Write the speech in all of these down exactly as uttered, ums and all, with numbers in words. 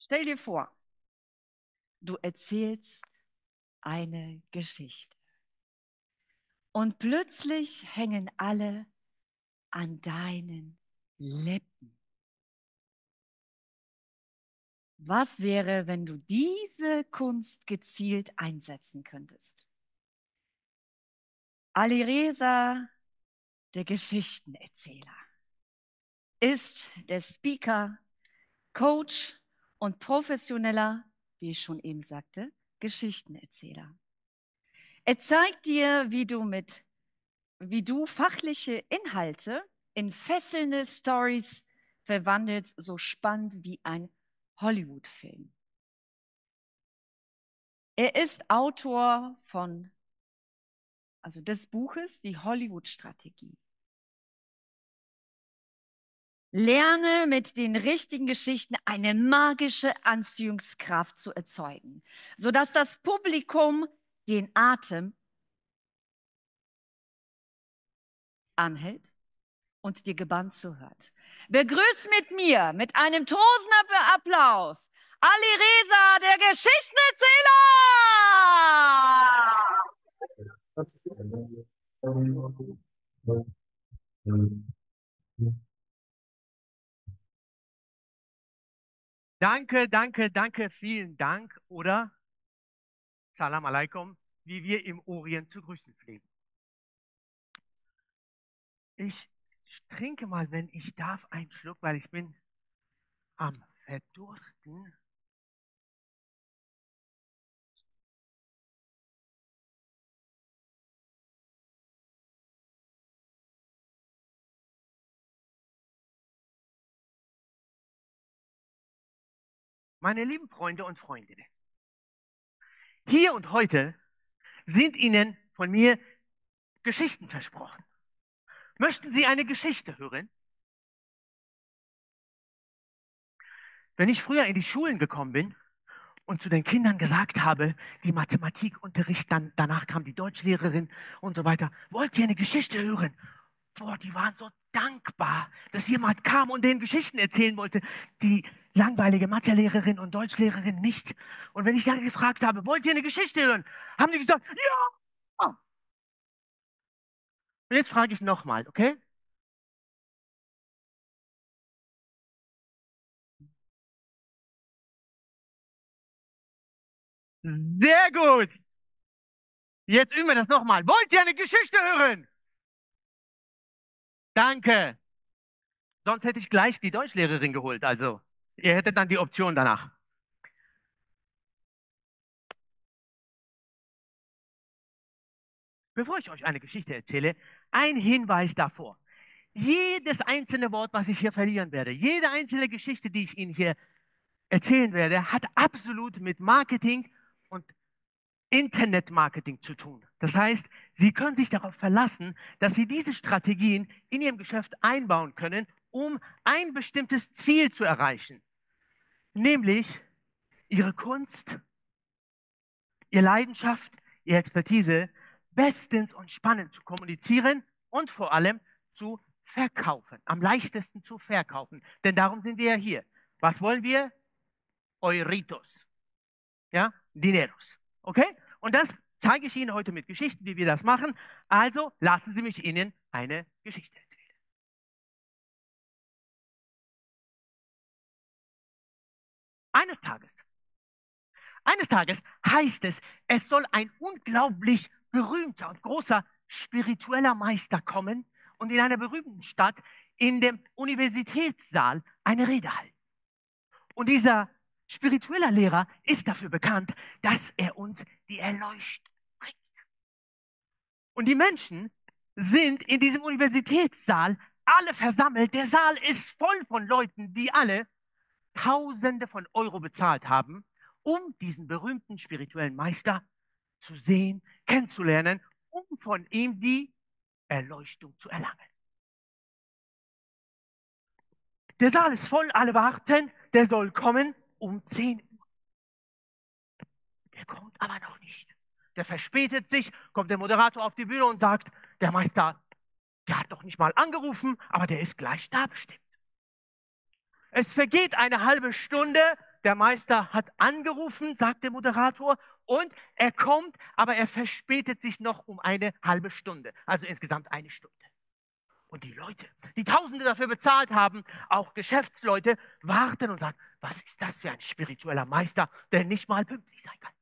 Stell dir vor, du erzählst eine Geschichte und plötzlich hängen alle an deinen Lippen. Was wäre, wenn du diese Kunst gezielt einsetzen könntest? Alireza, der Geschichtenerzähler, ist der Speaker, Coach und professioneller, wie ich schon eben sagte, Geschichtenerzähler. Er zeigt dir, wie du mit, wie du fachliche Inhalte in fesselnde Stories verwandelst, so spannend wie ein Hollywood-Film. Er ist Autor von, also des Buches Die Hollywood-Strategie. Lerne mit den richtigen Geschichten eine magische Anziehungskraft zu erzeugen, sodass das Publikum den Atem anhält und dir gebannt zuhört. Begrüßt mit mir mit einem tosenden Applaus Alireza, der Geschichtenerzähler! Danke, danke, danke, vielen Dank, oder? Salam alaikum, wie wir im Orient zu grüßen pflegen. Ich trinke mal, wenn ich darf, einen Schluck, weil ich bin am Verdursten. Meine lieben Freunde und Freundinnen, hier und heute sind Ihnen von mir Geschichten versprochen. Möchten Sie eine Geschichte hören? Wenn ich früher in die Schulen gekommen bin und zu den Kindern gesagt habe, die Mathematikunterricht, dann danach kam die Deutschlehrerin und so weiter, wollt ihr eine Geschichte hören? Boah, die waren so dankbar, dass jemand kam und denen Geschichten erzählen wollte. Die langweilige Mathelehrerin und Deutschlehrerin nicht. Und wenn ich dann gefragt habe, wollt ihr eine Geschichte hören? Haben die gesagt, ja. Und jetzt frage ich nochmal, okay? Sehr gut. Jetzt üben wir das nochmal. Wollt ihr eine Geschichte hören? Danke. Sonst hätte ich gleich die Deutschlehrerin geholt. Also, ihr hättet dann die Option danach. Bevor ich euch eine Geschichte erzähle, ein Hinweis davor. Jedes einzelne Wort, was ich hier verlieren werde, jede einzelne Geschichte, die ich Ihnen hier erzählen werde, hat absolut mit Marketing und Internetmarketing zu tun. Das heißt, Sie können sich darauf verlassen, dass Sie diese Strategien in Ihrem Geschäft einbauen können, um ein bestimmtes Ziel zu erreichen. Nämlich Ihre Kunst, Ihre Leidenschaft, Ihre Expertise bestens und spannend zu kommunizieren und vor allem zu verkaufen. Am leichtesten zu verkaufen. Denn darum sind wir ja hier. Was wollen wir? Euritos. Ja? Dineros. Okay? Und das zeige ich Ihnen heute mit Geschichten, wie wir das machen. Also lassen Sie mich Ihnen eine Geschichte erzählen. Eines Tages, eines Tages heißt es, es soll ein unglaublich berühmter und großer spiritueller Meister kommen und in einer berühmten Stadt in dem Universitätssaal eine Rede halten. Und dieser spirituelle Lehrer ist dafür bekannt, dass er uns die Erleuchtung bringt. Und die Menschen sind in diesem Universitätssaal alle versammelt. Der Saal ist voll von Leuten, die alle Tausende von Euro bezahlt haben, um diesen berühmten spirituellen Meister zu sehen, kennenzulernen, um von ihm die Erleuchtung zu erlangen. Der Saal ist voll, alle warten, der soll kommen um zehn Uhr. Der kommt aber noch nicht. Der verspätet sich, kommt der Moderator auf die Bühne und sagt, der Meister, der hat noch nicht mal angerufen, aber der ist gleich da bestimmt. Es vergeht eine halbe Stunde, der Meister hat angerufen, sagt der Moderator, und er kommt, aber er verspätet sich noch um eine halbe Stunde, also insgesamt eine Stunde. Und die Leute, die Tausende dafür bezahlt haben, auch Geschäftsleute, warten und sagen, was ist das für ein spiritueller Meister, der nicht mal pünktlich sein kann.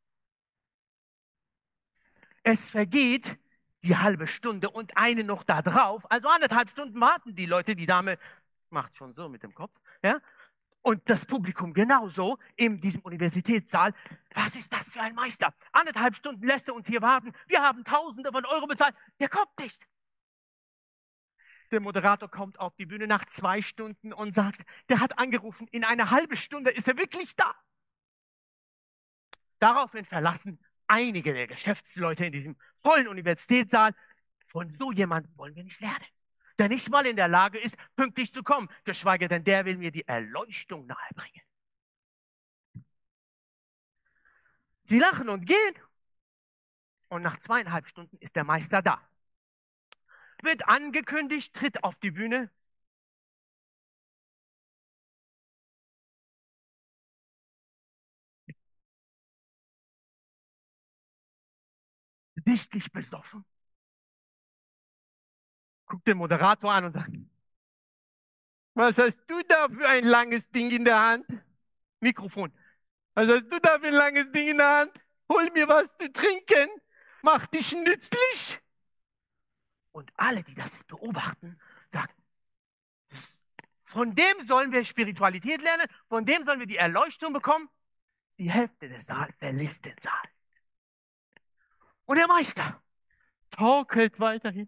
Es vergeht die halbe Stunde und eine noch da drauf, also anderthalb Stunden warten die Leute, die Dame macht schon so mit dem Kopf, ja, und das Publikum genauso in diesem Universitätssaal. Was ist das für ein Meister? Anderthalb Stunden lässt er uns hier warten. Wir haben Tausende von Euro bezahlt. Der kommt nicht. Der Moderator kommt auf die Bühne nach zwei Stunden und sagt, der hat angerufen, in einer halben Stunde ist er wirklich da. Daraufhin verlassen einige der Geschäftsleute in diesem vollen Universitätssaal. Von so jemandem wollen wir nicht lernen, der nicht mal in der Lage ist, pünktlich zu kommen, geschweige denn der will mir die Erleuchtung nahebringen. Sie lachen und gehen und nach zweieinhalb Stunden ist der Meister da. Wird angekündigt, tritt auf die Bühne. Sichtlich besoffen. Guckt den Moderator an und sagt, was hast du da für ein langes Ding in der Hand? Mikrofon. Was hast du da für ein langes Ding in der Hand? Hol mir was zu trinken. Mach dich nützlich. Und alle, die das beobachten, sagen, von dem sollen wir Spiritualität lernen, von dem sollen wir die Erleuchtung bekommen. Die Hälfte des Saals verlässt den Saal. Und der Meister torkelt weiterhin.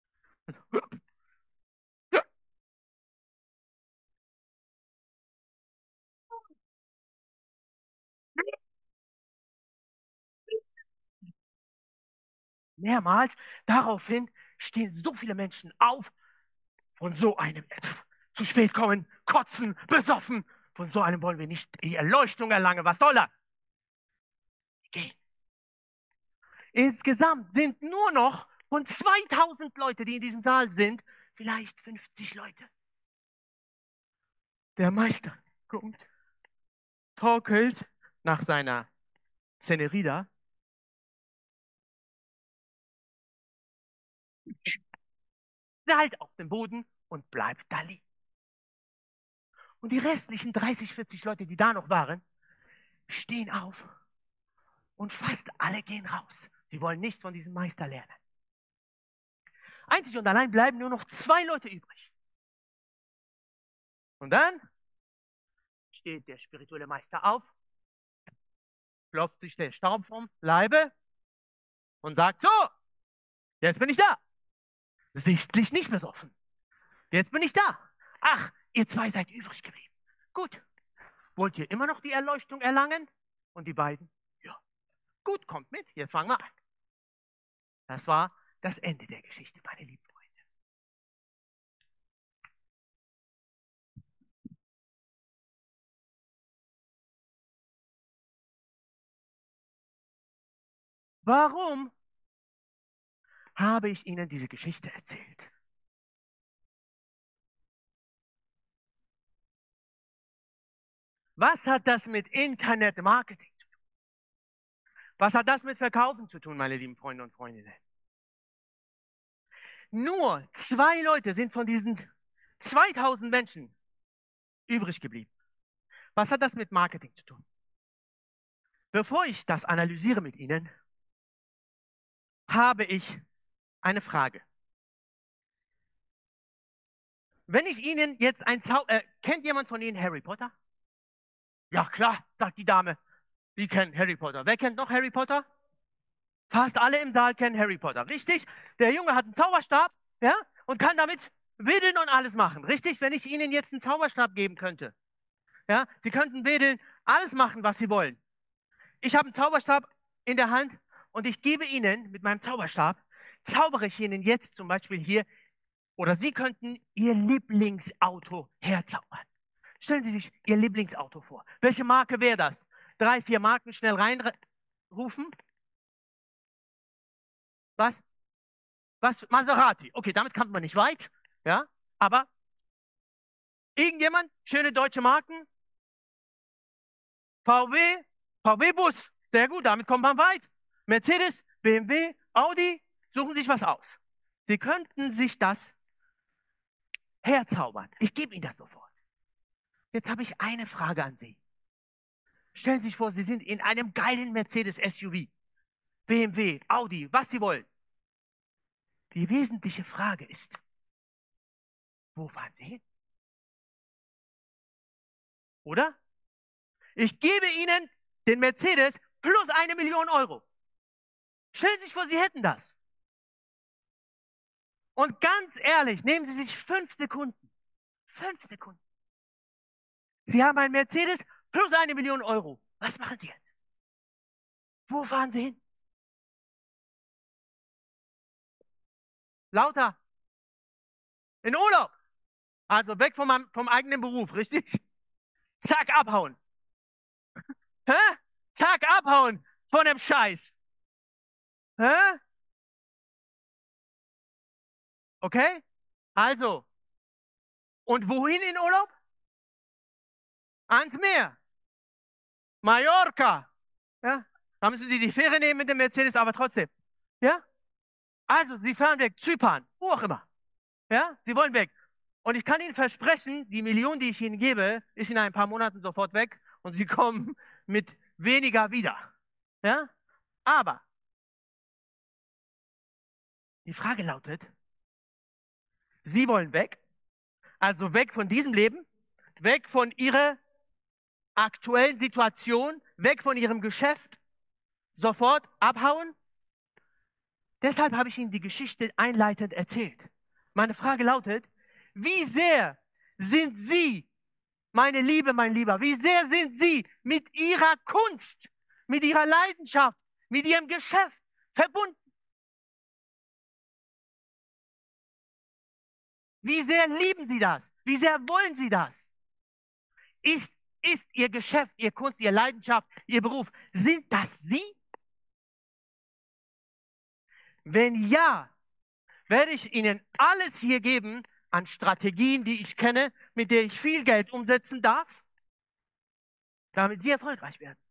Mehrmals. Daraufhin stehen so viele Menschen auf, von so einem zu spät kommen, kotzen, besoffen. Von so einem wollen wir nicht die Erleuchtung erlangen. Was soll das? Gehen. Insgesamt sind nur noch von zweitausend Leute, die in diesem Saal sind, vielleicht fünfzig Leute. Der Meister kommt, torkelt nach seiner Szenerie da. Knallt auf den Boden und bleibt da liegen. Und die restlichen dreißig, vierzig Leute, die da noch waren, stehen auf und fast alle gehen raus. Sie wollen nicht von diesem Meister lernen. Einzig und allein bleiben nur noch zwei Leute übrig. Und dann steht der spirituelle Meister auf, klopft sich den Staub vom Leibe und sagt, so, jetzt bin ich da. Sichtlich nicht besoffen. Jetzt bin ich da. Ach, ihr zwei seid übrig geblieben. Gut. Wollt ihr immer noch die Erleuchtung erlangen? Und die beiden, ja. Gut, kommt mit, jetzt fangen wir an. Das war das Ende der Geschichte, meine lieben Freunde. Warum habe ich Ihnen diese Geschichte erzählt? Was hat das mit Internet-Marketing zu tun? Was hat das mit Verkaufen zu tun, meine lieben Freunde und Freundinnen? Nur zwei Leute sind von diesen zweitausend Menschen übrig geblieben. Was hat das mit Marketing zu tun? Bevor ich das analysiere mit Ihnen, habe ich eine Frage. Wenn ich Ihnen jetzt ein Zau... Äh, kennt jemand von Ihnen Harry Potter? Ja, klar, sagt die Dame. Sie kennen Harry Potter. Wer kennt noch Harry Potter? Fast alle im Saal kennen Harry Potter. Richtig? Der Junge hat einen Zauberstab, ja, und kann damit wedeln und alles machen. Richtig? Wenn ich Ihnen jetzt einen Zauberstab geben könnte, ja, Sie könnten wedeln, alles machen, was Sie wollen. Ich habe einen Zauberstab in der Hand und ich gebe Ihnen mit meinem Zauberstab, zaubere ich Ihnen jetzt zum Beispiel hier, oder Sie könnten Ihr Lieblingsauto herzaubern. Stellen Sie sich Ihr Lieblingsauto vor. Welche Marke wäre das? Drei, vier Marken schnell reinrufen. Was? Was? Maserati. Okay, damit kommt man nicht weit. Ja, aber irgendjemand? Schöne deutsche Marken? V W, V W-Bus, sehr gut, damit kommt man weit. Mercedes, B M W, Audi, suchen sich was aus. Sie könnten sich das herzaubern. Ich gebe Ihnen das sofort. Jetzt habe ich eine Frage an Sie. Stellen Sie sich vor, Sie sind in einem geilen Mercedes S U V, B M W, Audi, was Sie wollen. Die wesentliche Frage ist, wo fahren Sie hin? Oder? Ich gebe Ihnen den Mercedes plus eine Million Euro. Stellen Sie sich vor, Sie hätten das. Und ganz ehrlich, nehmen Sie sich fünf Sekunden. Fünf Sekunden. Sie haben einen Mercedes plus eine Million Euro. Was machen Sie jetzt? Wo fahren Sie hin? Lauter. In Urlaub. Also weg vom, vom eigenen Beruf, richtig? Zack, abhauen. Hä? Zack, abhauen von dem Scheiß. Hä? Okay? Also. Und wohin in Urlaub? Ans Meer. Mallorca. Ja? Da müssen Sie die Fähre nehmen mit dem Mercedes, aber trotzdem. Ja? Also, Sie fahren weg. Zypern. Wo auch immer. Ja? Sie wollen weg. Und ich kann Ihnen versprechen, die Million, die ich Ihnen gebe, ist in ein paar Monaten sofort weg und Sie kommen mit weniger wieder. Ja? Aber die Frage lautet, Sie wollen weg, also weg von diesem Leben, weg von Ihrer aktuellen Situation, weg von Ihrem Geschäft, sofort abhauen. Deshalb habe ich Ihnen die Geschichte einleitend erzählt. Meine Frage lautet, wie sehr sind Sie, meine Liebe, mein Lieber, wie sehr sind Sie mit Ihrer Kunst, mit Ihrer Leidenschaft, mit Ihrem Geschäft verbunden? Wie sehr lieben Sie das? Wie sehr wollen Sie das? Ist, ist Ihr Geschäft, Ihr Kunst, Ihre Leidenschaft, Ihr Beruf, sind das Sie? Wenn ja, werde ich Ihnen alles hier geben an Strategien, die ich kenne, mit der ich viel Geld umsetzen darf, damit Sie erfolgreich werden.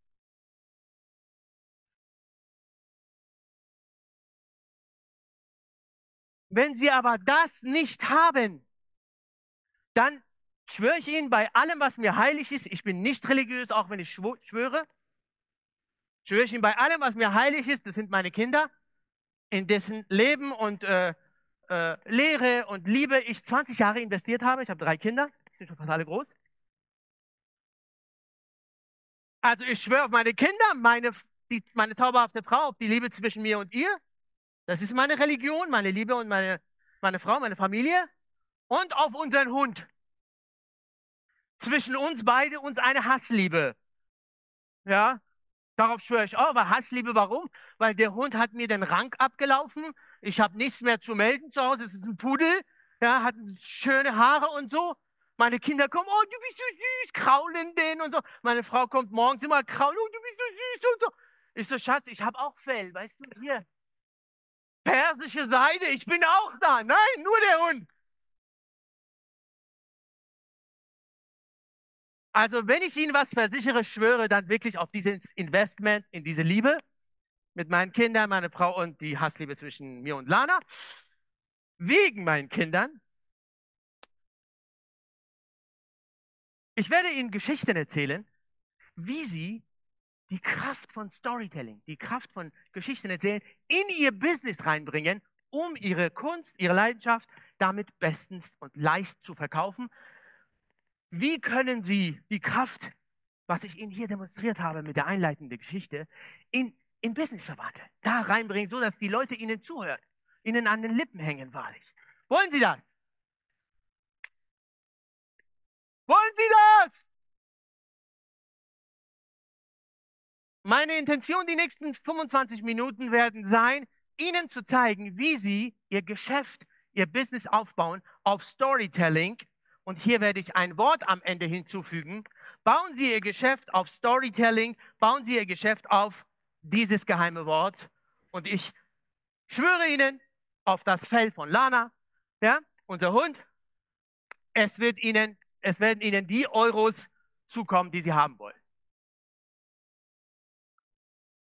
Wenn Sie aber das nicht haben, dann schwöre ich Ihnen bei allem, was mir heilig ist, ich bin nicht religiös, auch wenn ich schwöre, schwöre ich Ihnen bei allem, was mir heilig ist, das sind meine Kinder, in dessen Leben und äh, äh, Lehre und Liebe ich zwanzig Jahre investiert habe. Ich habe drei Kinder, sind schon fast alle groß. Also ich schwöre auf meine Kinder, meine, die, meine zauberhafte Frau, auf die Liebe zwischen mir und ihr. Das ist meine Religion, meine Liebe und meine, meine Frau, meine Familie. Und auf unseren Hund. Zwischen uns beide uns eine Hassliebe. Ja, darauf schwöre ich auch. Aber Hassliebe, warum? Weil der Hund hat mir den Rang abgelaufen. Ich habe nichts mehr zu melden zu Hause. Es ist ein Pudel. Ja, hat schöne Haare und so. Meine Kinder kommen, oh, du bist so süß, kraulen den und so. Meine Frau kommt morgens immer, kraulen, oh, du bist so süß und so. Ich so, Schatz, ich habe auch Fell, weißt du, hier. Persische Seide, ich bin auch da. Nein, nur der Hund. Also, wenn ich Ihnen was versichere, schwöre dann wirklich auf dieses Investment, in diese Liebe mit meinen Kindern, meine Frau und die Hassliebe zwischen mir und Lana. Wegen meinen Kindern. Ich werde Ihnen Geschichten erzählen, wie Sie die Kraft von Storytelling, die Kraft von Geschichten erzählen, in Ihr Business reinbringen, um Ihre Kunst, Ihre Leidenschaft damit bestens und leicht zu verkaufen. Wie können Sie die Kraft, was ich Ihnen hier demonstriert habe mit der einleitenden Geschichte, in, in Business verwandeln, da reinbringen, so dass die Leute Ihnen zuhören, Ihnen an den Lippen hängen, wahrlich. Wollen Sie das? Wollen Sie das? Meine Intention die nächsten fünfundzwanzig Minuten werden sein, Ihnen zu zeigen, wie Sie Ihr Geschäft, Ihr Business aufbauen auf Storytelling. Und hier werde ich ein Wort am Ende hinzufügen. Bauen Sie Ihr Geschäft auf Storytelling, bauen Sie Ihr Geschäft auf dieses geheime Wort. Und ich schwöre Ihnen auf das Fell von Lana, ja, unser Hund. Es wird Ihnen, es werden Ihnen die Euros zukommen, die Sie haben wollen.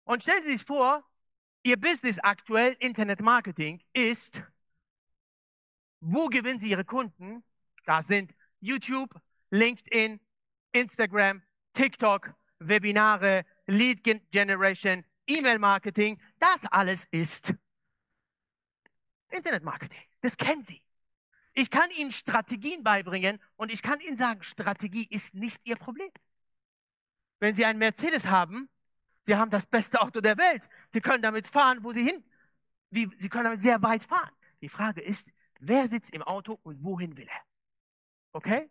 Und stellen Sie sich vor, Ihr Business aktuell, Internet Marketing, ist, wo gewinnen Sie Ihre Kunden? Das sind YouTube, LinkedIn, Instagram, TikTok, Webinare, Lead Generation, E-Mail-Marketing. Das alles ist Internet-Marketing. Das kennen Sie. Ich kann Ihnen Strategien beibringen und ich kann Ihnen sagen, Strategie ist nicht Ihr Problem. Wenn Sie einen Mercedes haben, Sie haben das beste Auto der Welt. Sie können damit fahren, wo Sie hin. Wie, Sie können damit sehr weit fahren. Die Frage ist, wer sitzt im Auto und wohin will er? Okay?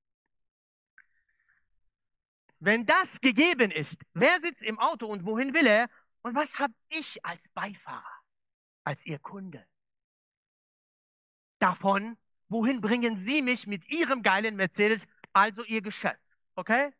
Wenn das gegeben ist, wer sitzt im Auto und wohin will er? Und was habe ich als Beifahrer, als Ihr Kunde davon? Wohin bringen Sie mich mit Ihrem geilen Mercedes, also Ihr Geschäft? Okay?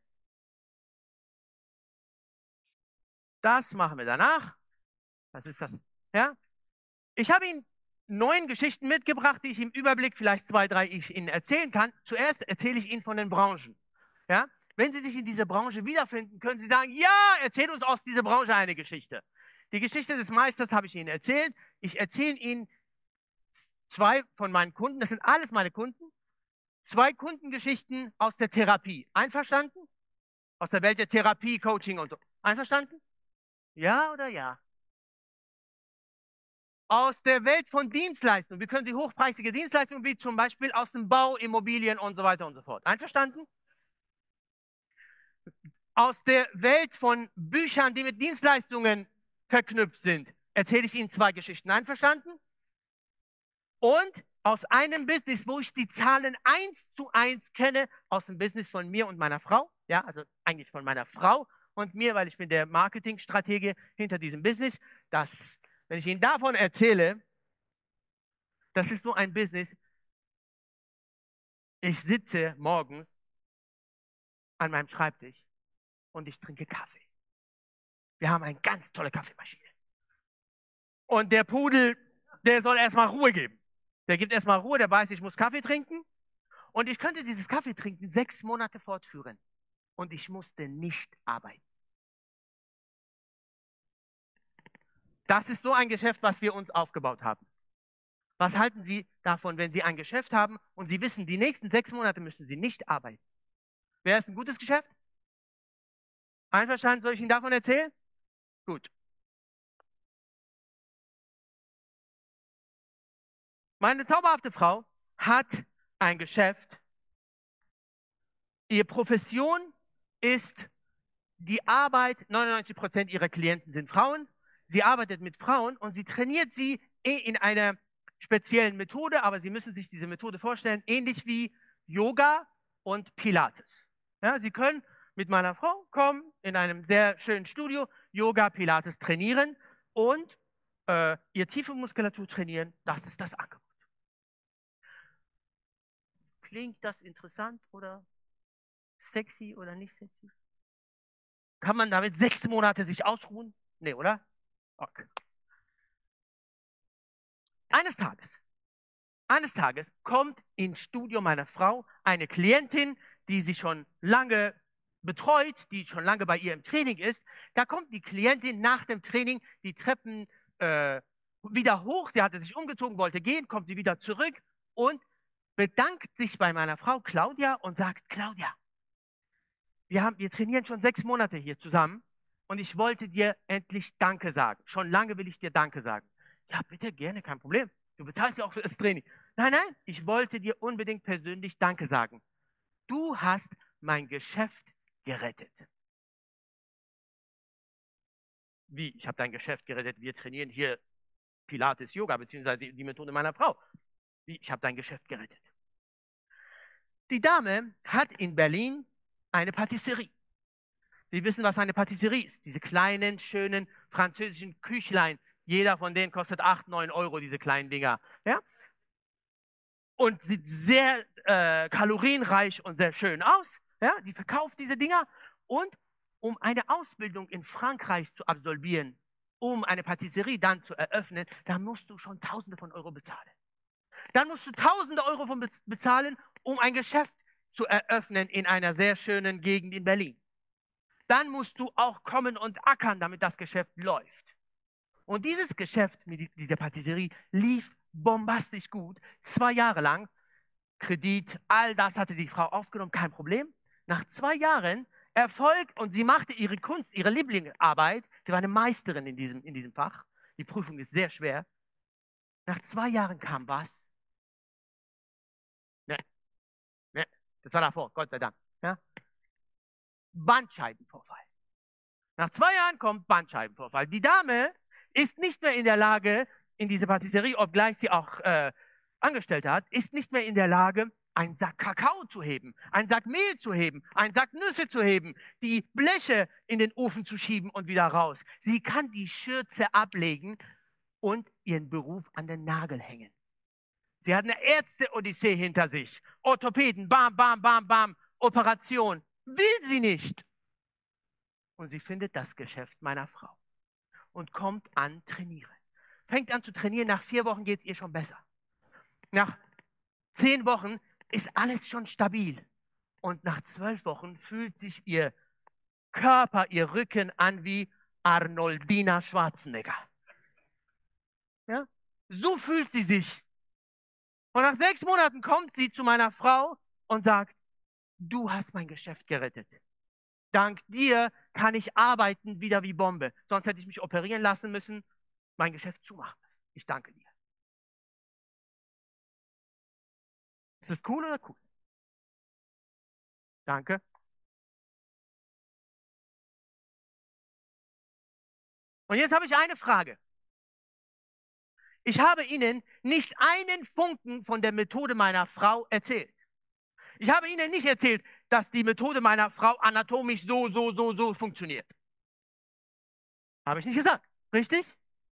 Das machen wir danach. Was ist das? Ja? Ich habe Ihnen neun Geschichten mitgebracht, die ich im Überblick, vielleicht zwei, drei, ich Ihnen erzählen kann. Zuerst erzähle ich Ihnen von den Branchen. Ja? Wenn Sie sich in dieser Branche wiederfinden, können Sie sagen, ja, erzähl uns aus dieser Branche eine Geschichte. Die Geschichte des Meisters habe ich Ihnen erzählt. Ich erzähle Ihnen zwei von meinen Kunden, das sind alles meine Kunden, zwei Kundengeschichten aus der Therapie. Einverstanden? Aus der Welt der Therapie, Coaching und so. Einverstanden? Ja oder ja? Aus der Welt von Dienstleistungen. Wir können Sie hochpreisige Dienstleistungen wie zum Beispiel aus dem Bau, Immobilien und so weiter und so fort. Einverstanden? Aus der Welt von Büchern, die mit Dienstleistungen verknüpft sind, erzähle ich Ihnen zwei Geschichten. Einverstanden? Und aus einem Business, wo ich die Zahlen eins zu eins kenne, aus dem Business von mir und meiner Frau, ja, also eigentlich von meiner Frau und mir, weil ich bin der Marketingstratege hinter diesem Business, dass, wenn ich Ihnen davon erzähle, das ist so ein Business, ich sitze morgens an meinem Schreibtisch und ich trinke Kaffee. Wir haben eine ganz tolle Kaffeemaschine. Und der Pudel, der soll erstmal Ruhe geben. Der gibt erstmal Ruhe, der weiß, ich muss Kaffee trinken. Und ich könnte dieses Kaffee trinken sechs Monate fortführen. Und ich musste nicht arbeiten. Das ist so ein Geschäft, was wir uns aufgebaut haben. Was halten Sie davon, wenn Sie ein Geschäft haben und Sie wissen, die nächsten sechs Monate müssen Sie nicht arbeiten? Wäre es ein gutes Geschäft? Einverstanden? Soll ich Ihnen davon erzählen? Gut. Meine zauberhafte Frau hat ein Geschäft. Ihre Profession ist die Arbeit. neunundneunzig Prozent ihrer Klienten sind Frauen. Sie arbeitet mit Frauen und sie trainiert sie in einer speziellen Methode, aber Sie müssen sich diese Methode vorstellen, ähnlich wie Yoga und Pilates. Ja, Sie können mit meiner Frau kommen, in einem sehr schönen Studio, Yoga, Pilates trainieren und äh, ihr tiefe Muskulatur trainieren. Das ist das Angebot. Klingt das interessant oder sexy oder nicht sexy? Kann man damit sechs Monate sich ausruhen? Nee, oder? Okay. Eines Tages, eines Tages kommt ins Studio meiner Frau eine Klientin, die sie schon lange betreut, die schon lange bei ihr im Training ist. Da kommt die Klientin nach dem Training die Treppen äh, wieder hoch. Sie hatte sich umgezogen, wollte gehen, kommt sie wieder zurück und bedankt sich bei meiner Frau Claudia und sagt, Claudia, wir, haben, wir trainieren schon sechs Monate hier zusammen und ich wollte dir endlich Danke sagen. Schon lange will ich dir Danke sagen. Ja, bitte, gerne, kein Problem. Du bezahlst ja auch für das Training. Nein, nein, ich wollte dir unbedingt persönlich Danke sagen. Du hast mein Geschäft gerettet. Wie? Ich habe dein Geschäft gerettet. Wir trainieren hier Pilates, Yoga, beziehungsweise die Methode meiner Frau. Wie? Ich habe dein Geschäft gerettet. Die Dame hat in Berlin eine Patisserie. Sie wissen, was eine Patisserie ist. Diese kleinen, schönen französischen Küchlein. Jeder von denen kostet acht, neun Euro, diese kleinen Dinger. Ja? Und sieht sehr äh, kalorienreich und sehr schön aus. Ja? Die verkauft diese Dinger. Und um eine Ausbildung in Frankreich zu absolvieren, um eine Patisserie dann zu eröffnen, da musst du schon Tausende von Euro bezahlen. Dann musst du Tausende Euro von bezahlen, um ein Geschäft zu eröffnen in einer sehr schönen Gegend in Berlin. dann musst du auch kommen und ackern, damit das Geschäft läuft. Und dieses Geschäft mit dieser Patisserie lief bombastisch gut, zwei Jahre lang. Kredit, all das hatte die Frau aufgenommen, kein Problem. Nach zwei Jahren Erfolg und sie machte ihre Kunst, ihre Lieblingsarbeit. Sie war eine Meisterin in diesem, in diesem Fach. Die Prüfung ist sehr schwer. Nach zwei Jahren kam was? Ne, ne, das war davor, Gott sei Dank. Ja? Bandscheibenvorfall. Nach zwei Jahren kommt Bandscheibenvorfall. Die Dame ist nicht mehr in der Lage, in diese Patisserie, obgleich sie auch äh, Angestellte hat, ist nicht mehr in der Lage, einen Sack Kakao zu heben, einen Sack Mehl zu heben, einen Sack Nüsse zu heben, die Bleche in den Ofen zu schieben und wieder raus. Sie kann die Schürze ablegen und ihren Beruf an den Nagel hängen. Sie hat eine Ärzte-Odyssee hinter sich. Orthopäden, bam, bam, bam, bam, Operation. Will sie nicht. Und sie findet das Geschäft meiner Frau und kommt an trainieren. Fängt an zu trainieren, nach vier Wochen geht es ihr schon besser. Nach zehn Wochen ist alles schon stabil. Und nach zwölf Wochen fühlt sich ihr Körper, ihr Rücken an wie Arnoldina Schwarzenegger. Ja? So fühlt sie sich. Und nach sechs Monaten kommt sie zu meiner Frau und sagt, du hast mein Geschäft gerettet. Dank dir kann ich arbeiten wieder wie Bombe. Sonst hätte ich mich operieren lassen müssen, mein Geschäft zumachen müssen. Ich danke dir. Ist das cool oder cool? Danke. Und jetzt habe ich eine Frage. Ich habe Ihnen nicht einen Funken von der Methode meiner Frau erzählt. Ich habe Ihnen nicht erzählt, dass die Methode meiner Frau anatomisch so, so, so, so funktioniert. Habe ich nicht gesagt. Richtig?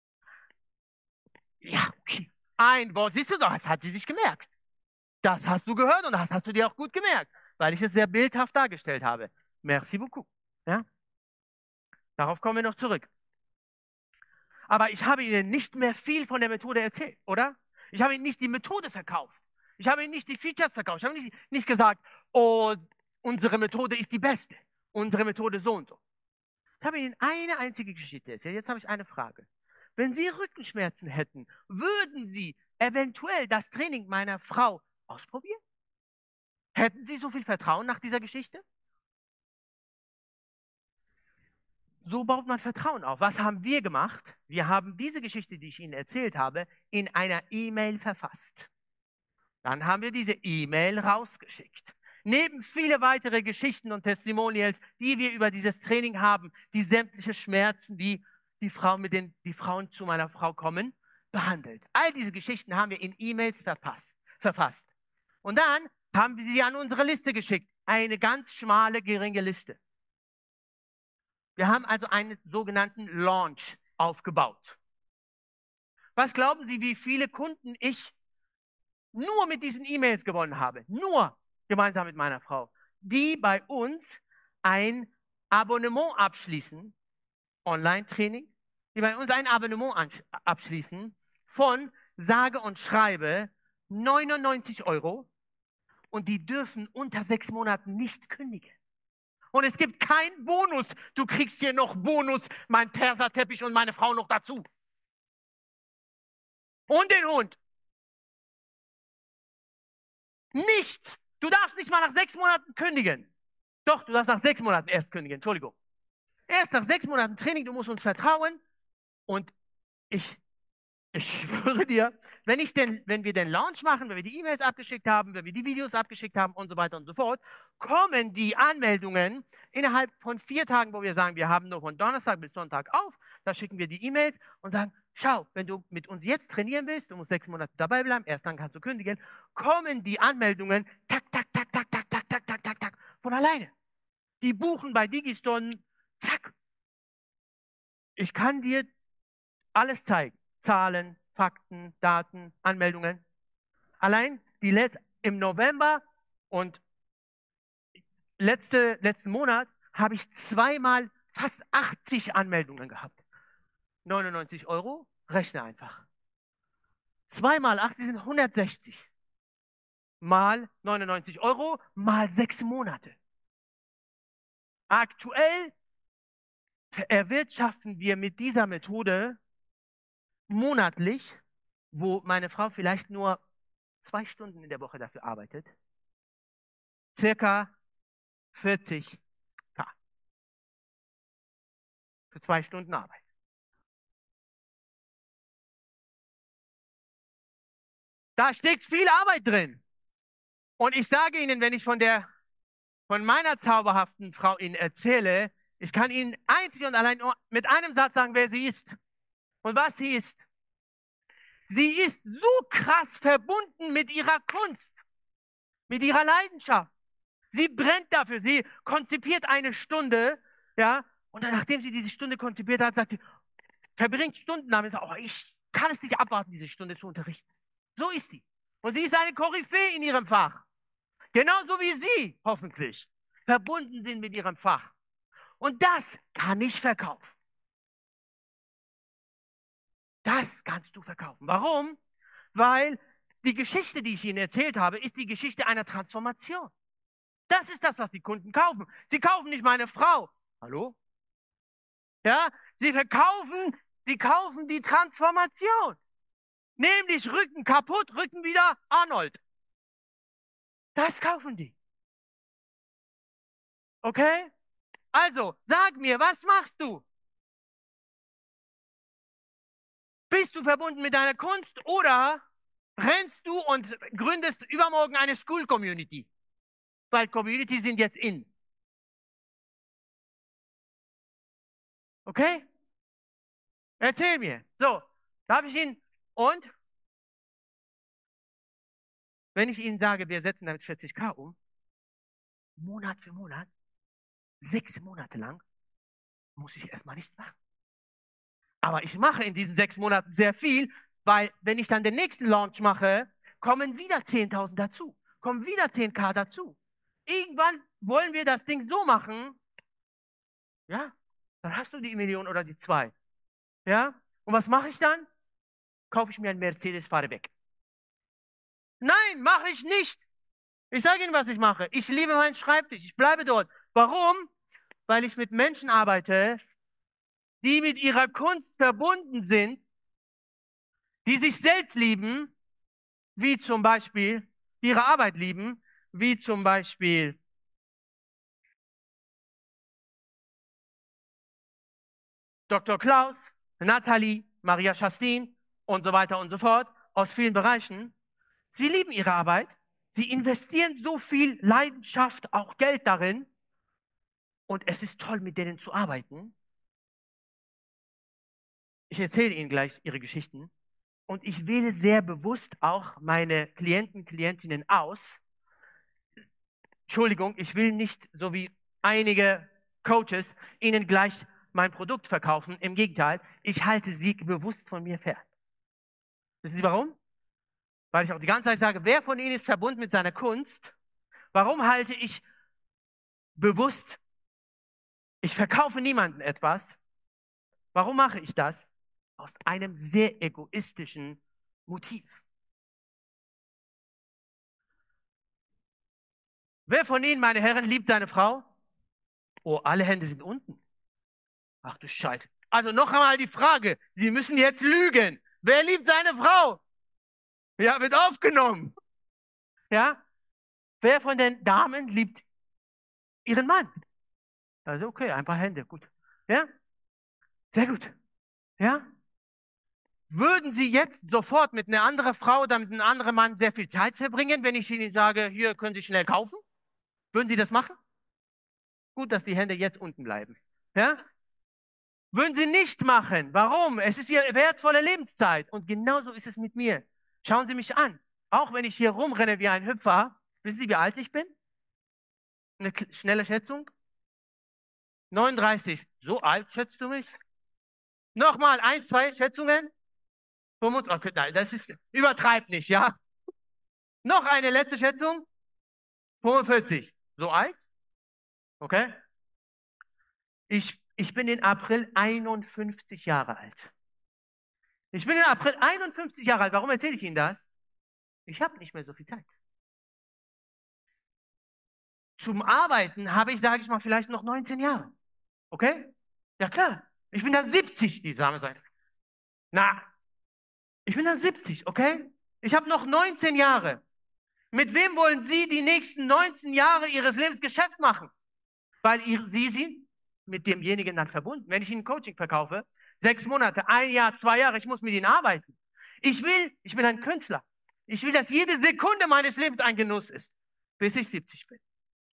Ja, okay. Ein Wort. Siehst du doch, das hat sie sich gemerkt. Das hast du gehört und das hast du dir auch gut gemerkt, weil ich es sehr bildhaft dargestellt habe. Merci beaucoup. Ja? Darauf kommen wir noch zurück. Aber ich habe Ihnen nicht mehr viel von der Methode erzählt, oder? Ich habe Ihnen nicht die Methode verkauft. Ich habe Ihnen nicht die Features verkauft. Ich habe nicht, nicht gesagt, oh, unsere Methode ist die beste. Unsere Methode so und so. Ich habe Ihnen eine einzige Geschichte erzählt. Jetzt habe ich eine Frage. Wenn Sie Rückenschmerzen hätten, würden Sie eventuell das Training meiner Frau ausprobieren? Hätten Sie so viel Vertrauen nach dieser Geschichte? So baut man Vertrauen auf. Was haben wir gemacht? Wir haben diese Geschichte, die ich Ihnen erzählt habe, in einer E-Mail verfasst. Dann haben wir diese E-Mail rausgeschickt. Neben viele weitere Geschichten und Testimonials, die wir über dieses Training haben, die sämtliche Schmerzen, die die, Frau mit den, die Frauen zu meiner Frau kommen, behandelt. All diese Geschichten haben wir in E-Mails verfasst, verfasst. Und dann haben wir sie an unsere Liste geschickt. Eine ganz schmale, geringe Liste. Wir haben also einen sogenannten Launch aufgebaut. Was glauben Sie, wie viele Kunden ich nur mit diesen E-Mails gewonnen habe? Nur gemeinsam mit meiner Frau. Die bei uns ein Abonnement abschließen, Online-Training, die bei uns ein Abonnement abschließen von sage und schreibe neunundneunzig Euro und die dürfen unter sechs Monaten nicht kündigen. Und es gibt keinen Bonus. Du kriegst hier noch Bonus, mein Perserteppich und meine Frau noch dazu. Und den Hund. Nichts. Du darfst nicht mal nach sechs Monaten kündigen. Doch, du darfst nach sechs Monaten erst kündigen. Entschuldigung. Erst nach sechs Monaten Training, du musst uns vertrauen. Und ich, ich schwöre dir, wenn, ich den, wenn wir den Launch machen, wenn wir die E-Mails abgeschickt haben, wenn wir die Videos abgeschickt haben und so weiter und so fort, kommen die Anmeldungen innerhalb von vier Tagen, wo wir sagen, wir haben nur von Donnerstag bis Sonntag auf, da schicken wir die E-Mails und sagen, schau, wenn du mit uns jetzt trainieren willst, du musst sechs Monate dabei bleiben, erst dann kannst du kündigen, kommen die Anmeldungen, tak, tak, tak, tak, tak, tak, tak, tak, tak, tak, von alleine. Die buchen bei Digistone, zack. Ich kann dir alles zeigen. Zahlen, Fakten, Daten, Anmeldungen. Allein die Let im November und letzte, letzten Monat habe ich zweimal fast achtzig Anmeldungen gehabt. neunundneunzig Euro, rechne einfach. Zweimal achtzig sind hundertsechzig. Mal neunundneunzig Euro, mal sechs Monate. Aktuell erwirtschaften wir mit dieser Methode monatlich, wo meine Frau vielleicht nur zwei Stunden in der Woche dafür arbeitet, circa vierzig K für zwei Stunden Arbeit. Da steckt viel Arbeit drin. Und ich sage Ihnen, wenn ich von der, von meiner zauberhaften Frau Ihnen erzähle, ich kann Ihnen einzig und allein nur mit einem Satz sagen, wer sie ist und was sie ist. Sie ist so krass verbunden mit ihrer Kunst, mit ihrer Leidenschaft. Sie brennt dafür. Sie konzipiert eine Stunde, ja, und dann, nachdem sie diese Stunde konzipiert hat, sagt sie, verbringt Stunden damit, oh, ich kann es nicht abwarten, diese Stunde zu unterrichten. So ist sie. Und sie ist eine Koryphäe in ihrem Fach. Genauso wie Sie, hoffentlich, verbunden sind mit Ihrem Fach. Und das kann ich verkaufen. Das kannst du verkaufen. Warum? Weil die Geschichte, die ich Ihnen erzählt habe, ist die Geschichte einer Transformation. Das ist das, was die Kunden kaufen. Sie kaufen nicht meine Frau. Hallo? Ja, sie verkaufen, sie kaufen die Transformation. Nämlich Rücken kaputt, Rücken wieder Arnold. Das kaufen die. Okay? Also, sag mir, was machst du? Bist du verbunden mit deiner Kunst oder rennst du und gründest übermorgen eine School Community? Weil Communities sind jetzt in. Okay? Erzähl mir. So, darf ich Ihnen, und wenn ich Ihnen sage, wir setzen damit vierzig K um, Monat für Monat, sechs Monate lang, muss ich erstmal nichts machen. Aber ich mache in diesen sechs Monaten sehr viel, weil wenn ich dann den nächsten Launch mache, kommen wieder zehntausend dazu, kommen wieder zehn K dazu. Irgendwann wollen wir das Ding so machen, ja, dann hast du die Million oder die zwei. Ja, und was mache ich dann? Kaufe ich mir einen Mercedes, fahre weg. Nein, mache ich nicht. Ich sage Ihnen, was ich mache. Ich liebe meinen Schreibtisch, ich bleibe dort. Warum? Weil ich mit Menschen arbeite, die mit ihrer Kunst verbunden sind, die sich selbst lieben, wie zum Beispiel ihre Arbeit lieben, wie zum Beispiel Doktor Klaus, Nathalie, Maria Chastin und so weiter und so fort aus vielen Bereichen. Sie lieben ihre Arbeit, sie investieren so viel Leidenschaft, auch Geld darin und es ist toll, mit denen zu arbeiten. Ich erzähle Ihnen gleich ihre Geschichten und ich wähle sehr bewusst auch meine Klienten, Klientinnen aus. Entschuldigung, ich will nicht, so wie einige Coaches, Ihnen gleich mein Produkt verkaufen. Im Gegenteil, ich halte sie bewusst von mir fern. Wissen Sie warum? Weil ich auch die ganze Zeit sage, wer von Ihnen ist verbunden mit seiner Kunst? Warum halte ich bewusst, ich verkaufe niemandem etwas? Warum mache ich das? Aus einem sehr egoistischen Motiv. Wer von Ihnen, meine Herren, liebt seine Frau? Oh, alle Hände sind unten. Ach du Scheiße. Also noch einmal die Frage. Sie müssen jetzt lügen. Wer liebt seine Frau? Ja, wird aufgenommen. Ja? Wer von den Damen liebt ihren Mann? Also okay, ein paar Hände, gut. Ja? Sehr gut. Ja? Würden Sie jetzt sofort mit einer anderen Frau oder mit einem anderen Mann sehr viel Zeit verbringen, wenn ich Ihnen sage, hier können Sie schnell kaufen? Würden Sie das machen? Gut, dass die Hände jetzt unten bleiben. Ja? Würden Sie nicht machen. Warum? Es ist Ihre wertvolle Lebenszeit. Und genauso ist es mit mir. Schauen Sie mich an. Auch wenn ich hier rumrenne wie ein Hüpfer, wissen Sie, wie alt ich bin? Eine schnelle Schätzung? neununddreißig. So alt schätzt du mich? Nochmal, ein, zwei Schätzungen? fünfundzwanzig. Okay, nein, das ist, übertreib nicht, ja? Noch eine letzte Schätzung? fünfundvierzig. So alt? Okay. Ich, ich bin in April einundfünfzig Jahre alt. Ich bin in April einundfünfzig Jahre alt. Warum erzähle ich Ihnen das? Ich habe nicht mehr so viel Zeit. Zum Arbeiten habe ich, sage ich mal, vielleicht noch neunzehn Jahre. Okay? Ja klar, ich bin dann siebzig, die Dame sagt. Na, ich bin dann siebzig, okay? Ich habe noch neunzehn Jahre. Mit wem wollen Sie die nächsten neunzehn Jahre Ihres Lebens Geschäft machen? Weil ihr, Sie sind mit demjenigen dann verbunden. Wenn ich Ihnen Coaching verkaufe, sechs Monate, ein Jahr, zwei Jahre, ich muss mit Ihnen arbeiten. Ich will, ich bin ein Künstler. Ich will, dass jede Sekunde meines Lebens ein Genuss ist, bis ich siebzig bin.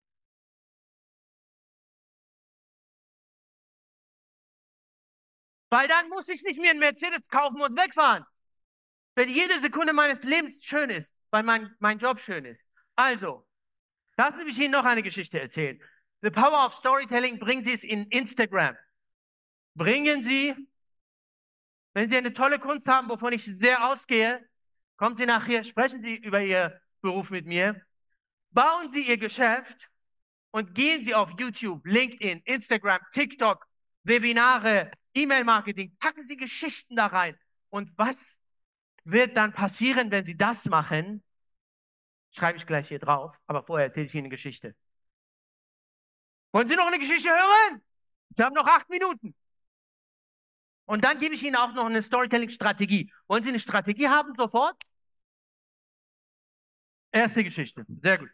Weil dann muss ich nicht mir einen Mercedes kaufen und wegfahren. Wenn jede Sekunde meines Lebens schön ist, weil mein, mein Job schön ist. Also, lassen Sie mich Ihnen noch eine Geschichte erzählen. The Power of Storytelling, bringen Sie es in Instagram. Bringen Sie, wenn Sie eine tolle Kunst haben, wovon ich sehr ausgehe, kommen Sie nachher, sprechen Sie über Ihr Beruf mit mir. Bauen Sie Ihr Geschäft und gehen Sie auf YouTube, LinkedIn, Instagram, TikTok, Webinare, E-Mail-Marketing. Packen Sie Geschichten da rein. Und was wird dann passieren, wenn Sie das machen? Schreibe ich gleich hier drauf, aber vorher erzähle ich Ihnen eine Geschichte. Wollen Sie noch eine Geschichte hören? Wir haben noch acht Minuten. Und dann gebe ich Ihnen auch noch eine Storytelling-Strategie. Wollen Sie eine Strategie haben sofort? Erste Geschichte. Sehr gut.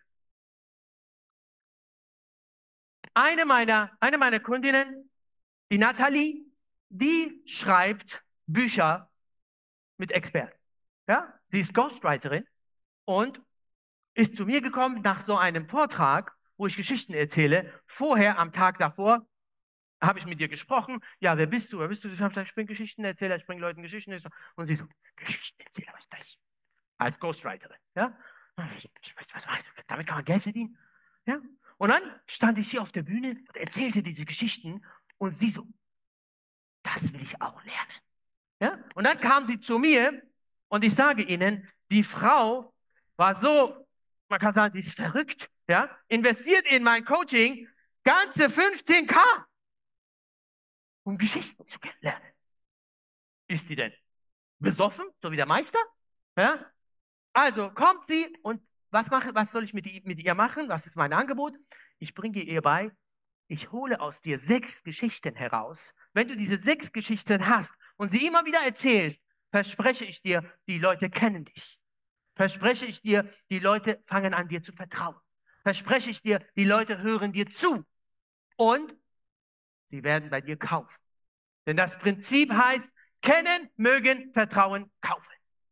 Eine meiner, eine meiner Kundinnen, die Nathalie, die schreibt Bücher mit Experten. Ja? Sie ist Ghostwriterin und ist zu mir gekommen nach so einem Vortrag, wo ich Geschichten erzähle. Vorher, am Tag davor, habe ich mit ihr gesprochen. Ja, wer bist du? Wer bist du? Ich habe gesagt, ich bin Geschichtenerzähler, ich bringe Leuten Geschichten. Und sie so, Geschichtenerzähler, was ist das? Als Ghostwriterin. Ja? Ich weiß, was war das? Damit kann man Geld verdienen. Ja? Und dann stand ich hier auf der Bühne und erzählte diese Geschichten und sie so, das will ich auch lernen. Ja? Und dann kam sie zu mir und ich sage Ihnen, die Frau war so, man kann sagen, die ist verrückt, ja? Investiert in mein Coaching ganze fünfzehntausend, um Geschichten zu lernen. Ist die denn besoffen, so wie der Meister? Ja? Also kommt sie und was, mache, was soll ich mit, die, mit ihr machen? Was ist mein Angebot? Ich bringe ihr bei, ich hole aus dir sechs Geschichten heraus. Wenn du diese sechs Geschichten hast und sie immer wieder erzählst, verspreche ich dir, die Leute kennen dich. Verspreche ich dir, die Leute fangen an, dir zu vertrauen. Verspreche ich dir, die Leute hören dir zu und sie werden bei dir kaufen. Denn das Prinzip heißt, kennen, mögen, vertrauen, kaufen.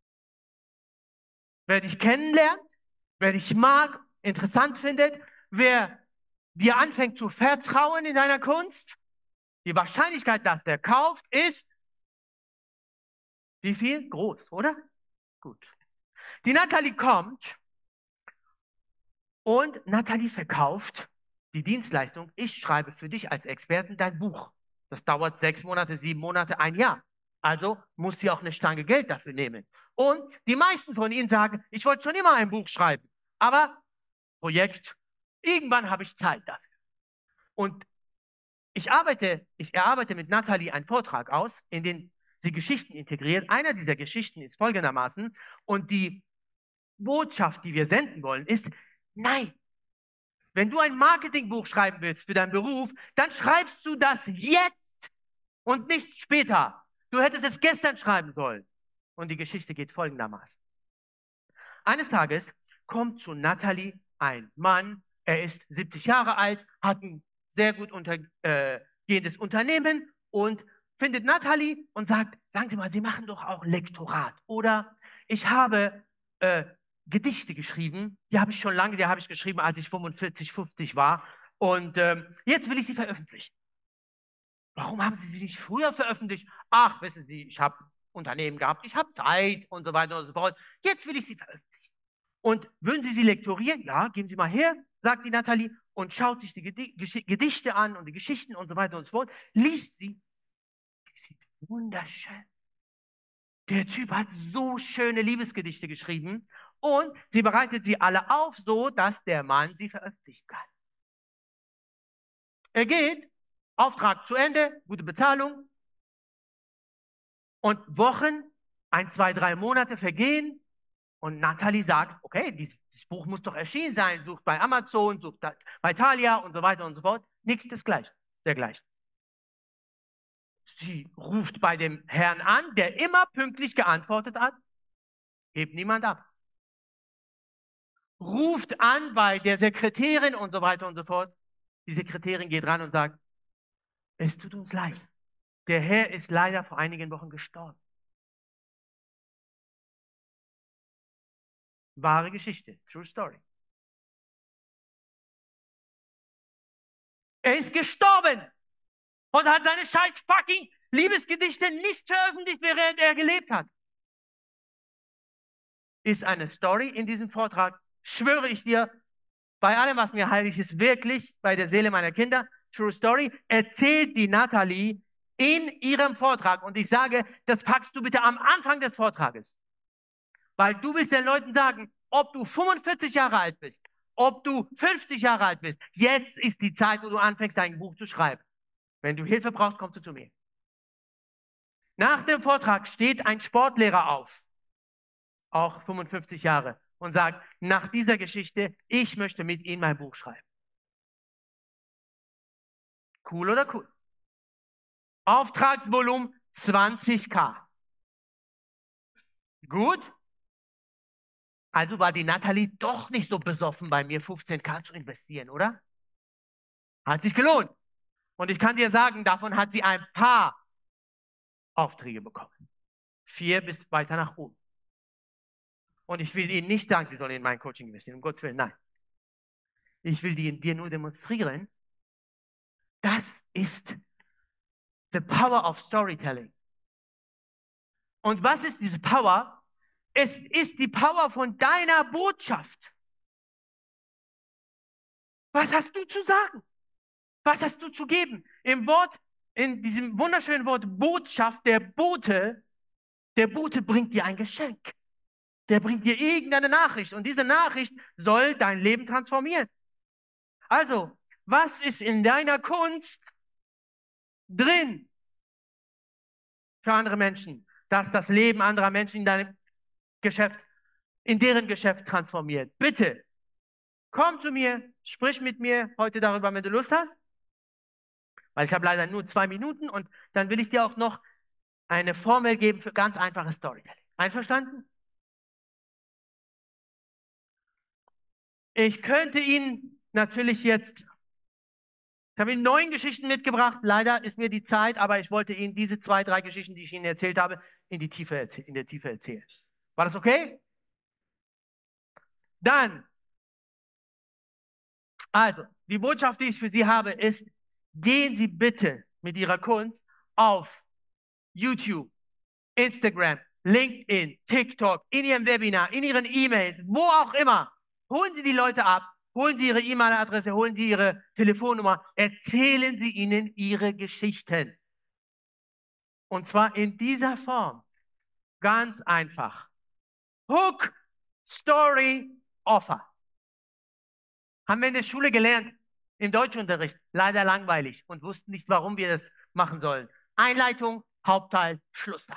Wer dich kennenlernt, wer dich mag, interessant findet, wer dir anfängt zu vertrauen in deiner Kunst, die Wahrscheinlichkeit, dass der kauft, ist wie viel? Groß, oder? Gut. Die Nathalie kommt und Nathalie verkauft die Dienstleistung. Ich schreibe für dich als Experten dein Buch. Das dauert sechs Monate, sieben Monate, ein Jahr. Also muss sie auch eine Stange Geld dafür nehmen. Und die meisten von Ihnen sagen, ich wollte schon immer ein Buch schreiben, aber Projekt, irgendwann habe ich Zeit dafür. Und ich arbeite, ich erarbeite mit Nathalie einen Vortrag aus, in den sie Geschichten integriert. Einer dieser Geschichten ist folgendermaßen, und die Botschaft, die wir senden wollen, ist, nein, wenn du ein Marketingbuch schreiben willst für deinen Beruf, dann schreibst du das jetzt und nicht später. Du hättest es gestern schreiben sollen. Und die Geschichte geht folgendermaßen. Eines Tages kommt zu Nathalie ein Mann, er ist siebzig Jahre alt, hat ein sehr gut untergehendes Unternehmen und findet Nathalie und sagt, sagen Sie mal, Sie machen doch auch Lektorat, oder? Ich habe äh, Gedichte geschrieben, die habe ich schon lange, die habe ich geschrieben, als ich fünfundvierzig, fünfzig war und ähm, jetzt will ich sie veröffentlichen. Warum haben Sie sie nicht früher veröffentlicht? Ach, wissen Sie, ich habe Unternehmen gehabt, ich habe Zeit und so weiter und so fort. Jetzt will ich sie veröffentlichen. Und würden Sie sie lektorieren? Ja, geben Sie mal her, sagt die Nathalie und schaut sich die Gedichte an und die Geschichten und so weiter und so fort. Liest sie. Die sind wunderschön. Der Typ hat so schöne Liebesgedichte geschrieben und sie bereitet sie alle auf, so dass der Mann sie veröffentlichen kann. Er geht, Auftrag zu Ende, gute Bezahlung und Wochen, ein, zwei, drei Monate vergehen und Nathalie sagt, okay, dieses, dieses Buch muss doch erschienen sein, sucht bei Amazon, sucht bei Thalia und so weiter und so fort. Nichts desgleichen, dergleichen. Sie ruft bei dem Herrn an, der immer pünktlich geantwortet hat, hebt niemand ab. Ruft an bei der Sekretärin und so weiter und so fort. Die Sekretärin geht ran und sagt, es tut uns leid. Der Herr ist leider vor einigen Wochen gestorben. Wahre Geschichte, true story. Er ist gestorben und hat seine scheiß fucking Liebesgedichte nicht veröffentlicht, während er gelebt hat. Ist eine Story in diesem Vortrag, schwöre ich dir, bei allem, was mir heilig ist, wirklich bei der Seele meiner Kinder, true story, erzählt die Natalie in ihrem Vortrag. Und ich sage, das packst du bitte am Anfang des Vortrages. Weil du willst den Leuten sagen, ob du fünfundvierzig Jahre alt bist, ob du fünfzig Jahre alt bist, jetzt ist die Zeit, wo du anfängst, dein Buch zu schreiben. Wenn du Hilfe brauchst, kommst du zu mir. Nach dem Vortrag steht ein Sportlehrer auf, auch fünfundfünfzig Jahre, und sagt, nach dieser Geschichte, ich möchte mit Ihnen mein Buch schreiben. Cool oder cool? Auftragsvolumen zwanzigtausend. Gut? Also war die Natalie doch nicht so besoffen, bei mir fünfzehntausend zu investieren, oder? Hat sich gelohnt. Und ich kann dir sagen, davon hat sie ein paar Aufträge bekommen. Vier bis weiter nach oben. Und ich will Ihnen nicht sagen, Sie sollen in mein Coaching investieren, um Gottes Willen, nein. Ich will dir nur demonstrieren, das ist the power of storytelling. Und was ist diese Power? Es ist die Power von deiner Botschaft. Was hast du zu sagen? Was hast du zu geben? Im Wort, in diesem wunderschönen Wort Botschaft, der Bote, der Bote bringt dir ein Geschenk. Der bringt dir irgendeine Nachricht. Und diese Nachricht soll dein Leben transformieren. Also, was ist in deiner Kunst drin für andere Menschen, dass das Leben anderer Menschen in deinem Geschäft, in deren Geschäft transformiert? Bitte, komm zu mir, sprich mit mir heute darüber, wenn du Lust hast. Weil ich habe leider nur zwei Minuten und dann will ich dir auch noch eine Formel geben für ganz einfaches Storytelling. Einverstanden? Ich könnte Ihnen natürlich jetzt, ich habe Ihnen neun Geschichten mitgebracht. Leider ist mir die Zeit, aber ich wollte Ihnen diese zwei, drei Geschichten, die ich Ihnen erzählt habe, in die Tiefe erzählen, in der Tiefe erzählen. War das okay? Dann, also, die Botschaft, die ich für Sie habe, ist, gehen Sie bitte mit Ihrer Kunst auf YouTube, Instagram, LinkedIn, TikTok, in Ihrem Webinar, in Ihren E-Mails, wo auch immer. Holen Sie die Leute ab, holen Sie Ihre E-Mail-Adresse, holen Sie Ihre Telefonnummer, erzählen Sie ihnen Ihre Geschichten. Und zwar in dieser Form. Ganz einfach. Hook, Story, Offer. Haben wir in der Schule gelernt, im Deutschunterricht, leider langweilig und wussten nicht, warum wir das machen sollen. Einleitung, Hauptteil, Schlussteil.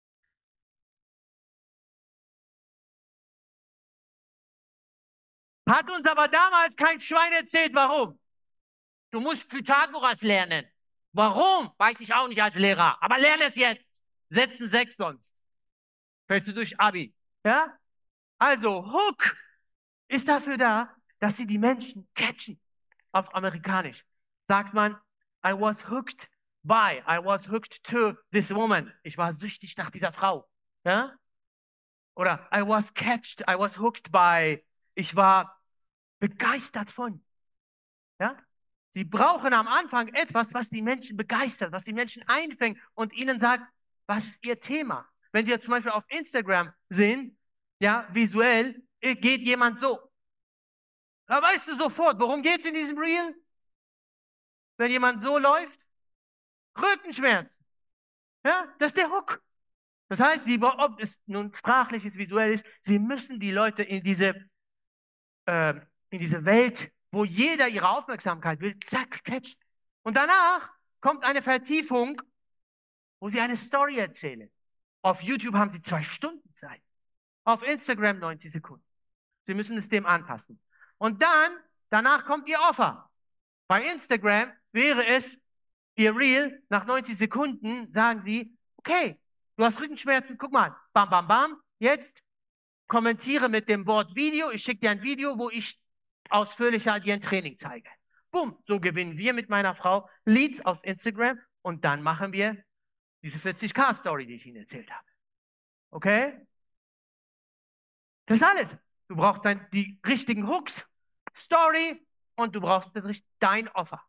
Hat uns aber damals kein Schwein erzählt, warum. Du musst Pythagoras lernen. Warum? Weiß ich auch nicht als Lehrer. Aber lerne es jetzt. Setzen sechs sonst. Fällst du durch Abi. Ja? Also, Hook ist dafür da, dass sie die Menschen catchen. Auf Amerikanisch sagt man, I was hooked by, I was hooked to this woman. Ich war süchtig nach dieser Frau. Ja? Oder I was catched, I was hooked by, ich war begeistert von. Ja? Sie brauchen am Anfang etwas, was die Menschen begeistert, was die Menschen einfängt und ihnen sagt, was ist ihr Thema? Wenn Sie jetzt zum Beispiel auf Instagram sehen, ja, visuell, geht jemand so. Da weißt du sofort, worum geht es in diesem Reel? Wenn jemand so läuft? Rückenschmerzen. Ja, das ist der Hook. Das heißt, Sie, ob es nun sprachlich ist, visuell ist, Sie müssen die Leute in diese, äh, in diese Welt, wo jeder ihre Aufmerksamkeit will, zack, catchen. Und danach kommt eine Vertiefung, wo Sie eine Story erzählen. Auf YouTube haben Sie zwei Stunden Zeit. Auf Instagram neunzig Sekunden. Sie müssen es dem anpassen. Und dann, danach kommt Ihr Offer. Bei Instagram wäre es, ihr Reel, nach neunzig Sekunden sagen sie, okay, du hast Rückenschmerzen, guck mal, bam, bam, bam, jetzt kommentiere mit dem Wort Video, ich schicke dir ein Video, wo ich ausführlicher dir ein Training zeige. Bumm, so gewinnen wir mit meiner Frau Leads aus Instagram und dann machen wir diese vierzig K Story, die ich Ihnen erzählt habe. Okay? Das ist alles. Du brauchst dann die richtigen Hooks, Story und du brauchst dein Offer.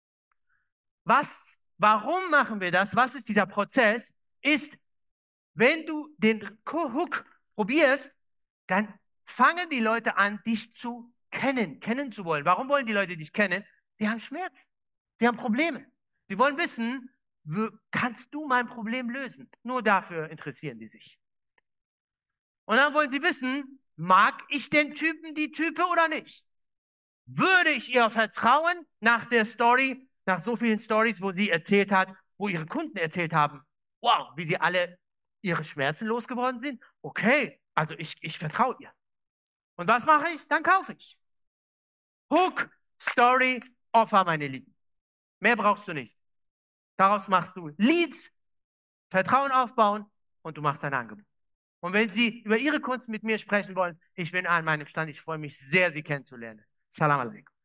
Was, warum machen wir das? Was ist dieser Prozess? Ist, wenn du den Hook probierst, dann fangen die Leute an, dich zu kennen, kennen zu wollen. Warum wollen die Leute dich kennen? Sie haben Schmerz. Sie haben Probleme. Sie wollen wissen, kannst du mein Problem lösen? Nur dafür interessieren die sich. Und dann wollen sie wissen, mag ich den Typen, die Type oder nicht? Würde ich ihr vertrauen nach der Story, nach so vielen Stories, wo sie erzählt hat, wo ihre Kunden erzählt haben, wow, wie sie alle ihre Schmerzen losgeworden sind? Okay, also ich, ich vertraue ihr. Und was mache ich? Dann kaufe ich. Hook, Story, Offer, meine Lieben. Mehr brauchst du nicht. Daraus machst du Leads, Vertrauen aufbauen und du machst dein Angebot. Und wenn Sie über Ihre Kunst mit mir sprechen wollen, ich bin an meinem Stand. Ich freue mich sehr, Sie kennenzulernen. Salam alaikum.